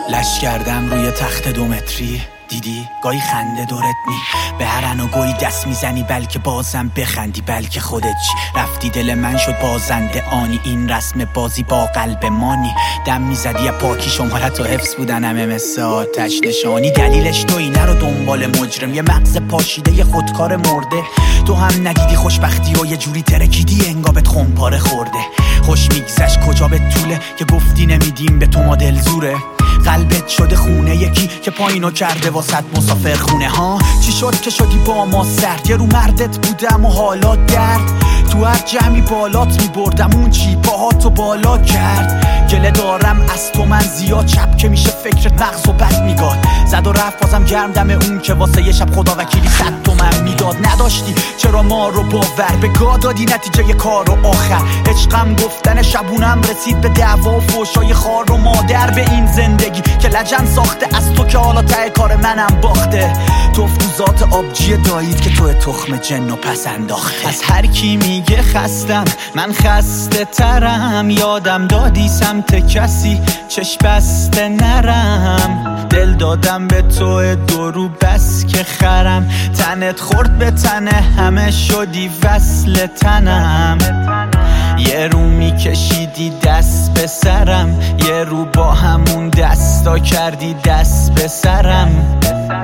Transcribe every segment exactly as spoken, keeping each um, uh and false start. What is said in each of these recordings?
لش کردم روی تخت دو متری، دیدی گاهی خنده دورت نی به هرن و گویی دست میزنی، بلکه بازم بخندی، بلکه خودت چی رفتی دل من شد بازنده آنی، این رسم بازی با قلب مانی، دم میزدی پاکی شمارت و حفظ بودن همه مثل آتش نشانی، دلیلش تو اینه رو دنبال مجرم، یه مغز پاشیده یه خودکار مرده، تو هم ندیدی خوشبختی و یه جوری ترکیدی انگابت خونپاره خورده، خوش میگذشت کجا به طوله که گفتی نمیدیم به تو ما دل زوره، قلبت شده خونه یکی که پایینو کرده واسط مسافر خونه ها، چی شد که شدی با ما سرد، یه رو مردت بودم و حالات درد، تو هر جمعی بالات میبردم اون چی پاهاتو بالا کرد، گله دارم از تو من زیاد، شب که میشه فکرت مغز و بد میگاد، زد و رفت بازم گرم دم اون که واسه یه شب خدا وکیلی صد تومن میداد، نداشتی چرا ما رو باور به گاه دادی نتیجه یه کار و آخر، عشقم گفتن شبونم رسید به دعوا و فوشای خار و مادر، به این زندگی که لجن ساخته از تو که حالا ته کار منم باخته، تو تو ذات آبجی دایید که تو تخم جن و پس انداخته، از هر کی میگه خستم من خسته ترم، یادم دادی سمت کسی چشم بسته نرم، دل دادم به تو دورو بس که خرم، تنت خورد به تنه همه شدی وصل تنم، یه رو میکشیدی دست به سرم، یه رو با همون دستا کردی دست به سرم،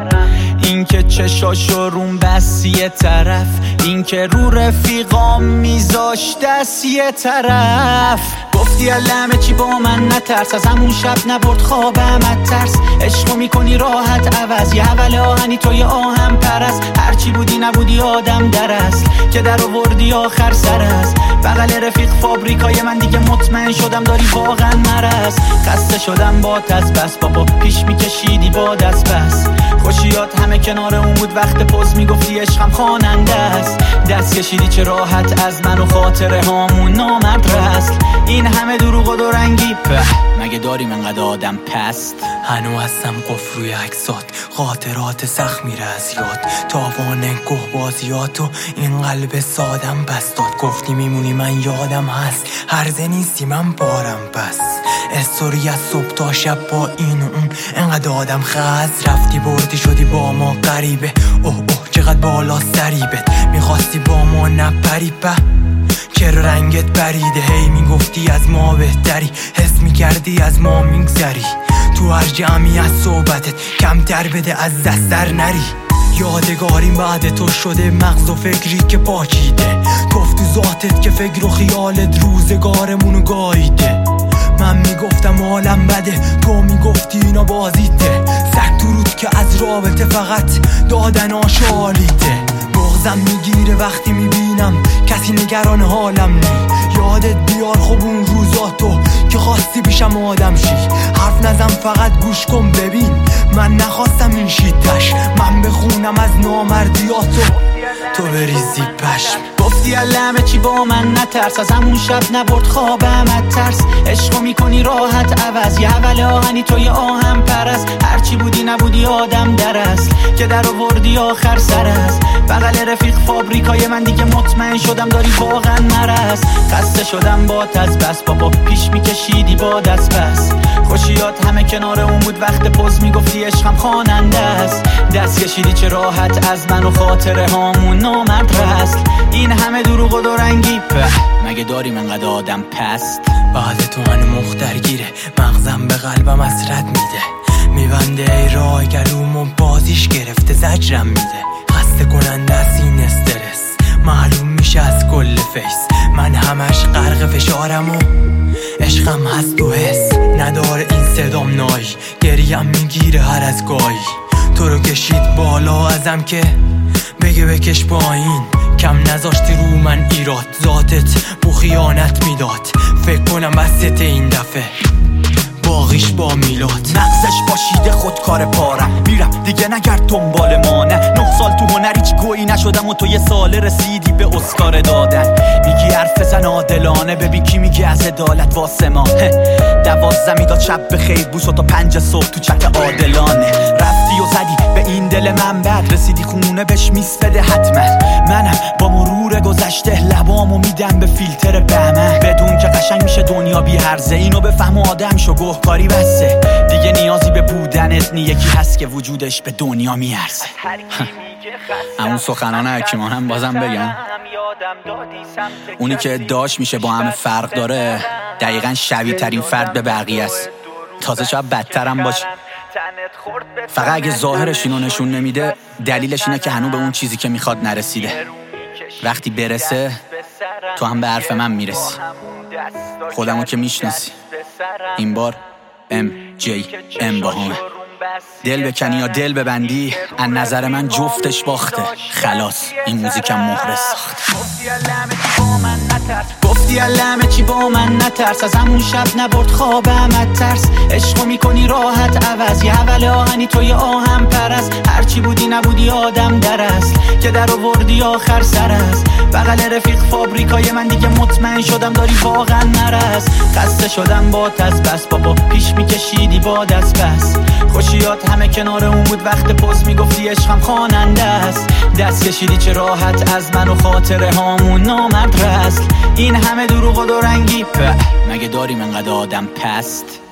این که چشاشو روم بس یه طرف، این که رو رفیقام میذاش دست یه طرف، گفتی علمه چی با من نترس، از همون شب نبرد خوابم از ترس، عشقو میکنی راحت عوض، یه اول آهنی تو یه آهم پرست، هرچی بودی نبودی آدم در اصل که در آوردی آخر سر است، بغل رفیق فابریکای من دیگه مطمئن شدم داری واقعا مرض، خسته شدم با از بس بابا پیش میکشیدی با دست بس، خوشیات همه کنار اون بود وقت پوز میگفتی عشقم خواننده است، دست کشیدی چه راحت از من و خاطره هامون نامرد رست، این همه دروغ و دورنگی په مگه داریم انقدر آدم پست، هنو هستم قفل روی عکسات، خاطرات سخت میره از یاد، تاوان گوه بازیات و این قلب سادم بس داد، گفتی میمونی من یادم هست، هرزه نیستی من بارم بس، استوری از صبح تا شب با این و اون انقدر آدم خست، رفتی بردی شدی با ما غریبه، اوه اوه چقدر بالا سریبت، میخواستی با ما نپری په چرا رنگت بریده، هی میگفتی از ما بهتری، حس میکردی از ما میگذری، تو هر جمعی از صحبتت کمتر بده از دست در نری، یادگاریم بعد تو شده مغز و فکری که پاچیده، توف تو ذاتت که فکر و خیالت روزگارمونو گاییده، من میگفتم عالم بده تو میگفتی اینا بازیته، سگ تو رود که از رابطه فقط دادن آشالیده، بغزم میگیره وقتی میبینم کسی نگران حالم نی، یادت بیار خب اون روزاتو که خواستی پیشم آدم شی، حرف نزن فقط گوش کن ببین من نخواستم این شیدش، من بخونم از نامردیاتو تو بریزی پشم، گفتی علمه چی با من نترس، از همون شب نبرد خوابم از ترس، عشقو میکنی راحت عوض، یه اول آهنی تو یه آهم پرست، هرچی بودی نبودی آدم در اصل که در آوردی آخر سر است، بغل رفیق فابریکای من دیگه مطمئن شدم داری واقعا مرض، خسته شدم با از بس بابا پیش میکشیدی با دست بس، خوشیات همه کنار اون بود وقت پوز میگفتی عشقم خواننده است، دست کشیدی چه راحت از من و خاطره هامون نامرد رست، این همه دروغ و دورنگی په مگه داریم انقدر آدم پست، بعد تو من مخترگیره مغزم به قلبم حسرت میده، میبنده ای راه گلوم و بازیش گرفته زجرم میده، خسته کننده از این استرس معلوم میشه از کل فیس، من همش غرق فشارم و عشقم هست تو حس، نداره این صدام نایی گریم میگیره هر از گاهی، تو رو کشید بالا ازم که بگه بکش پایین، کم نذاشتی رو من ایراد، ذاتت بو خیانت میداد، فکر کنم بسته این دفعه باقیش با میلاد، مغزش باشیده خودکار پارم، میرم دیگه نگرد دنبال ما، نه نه سال تو هنر هیچ گویی نشدم و تو یه سال رسیدی به اسکار دادن، میگی حرف زن عادلانه ببین کی میگه از عدالت واسه ما، دوازده میداد شب به خیر بوس و تا پنج صبح تو چت عادلانه، رفتی و زدی به این دل من بد، رسیدی خونه بهش میس بده حتما، منم با مرور گذشته لبامو میدم به فیلتر بهمن، بدون که قشنگ میشه دنیا دنیا بی هرزه، اینو بفهم و آدم شو، گهکاری بسه دیگه، نیازی به بودنت نی، یکی هست که وجودش به دنیا میارزه. همون سخنان حکیمانم بازم بگم، اونی که ادعاش میشه با همه فرق داره دقیقاً شبیه ترین فرد به بقیه است، تازه شاید بدترم باشه. فقط اگه ظاهرش اینو نشون نمیده، دلیلش اینه که هنوز به اون چیزی که میخواد نرسیده. وقتی برسه تو هم به حرف من میرسی. خودمو که میشناسی، این بار ام جی ام با همه. دل بکنی یا دل ببندی، از نظر من جفتش باخته. خلاص این موزیکم مهره ساخته. گفتی علمه چی با من نترس، از همون شب نبرد خوابم از ترس. عشقو میکنی راحت عوض، یه اول آهنی تو یه آهم پرست. هرچی بودی نبودی آدم در اصل، که در آوردی آخر سر است. بغل رفیق فابریکای من دیگه مطمئن شدم داری واقعا نرس. خسته شدم با تست بس بابا، پیش میکشیدی با دست بس. خوشیات همه کنار اون بود، وقت پست میگفتی عشقم خواننده است. دست کشیدی چه راحت از من و خاطره هامون نامرد رسل. این همه دروغ و دورنگی، مگه داریم انقدر آدم پست؟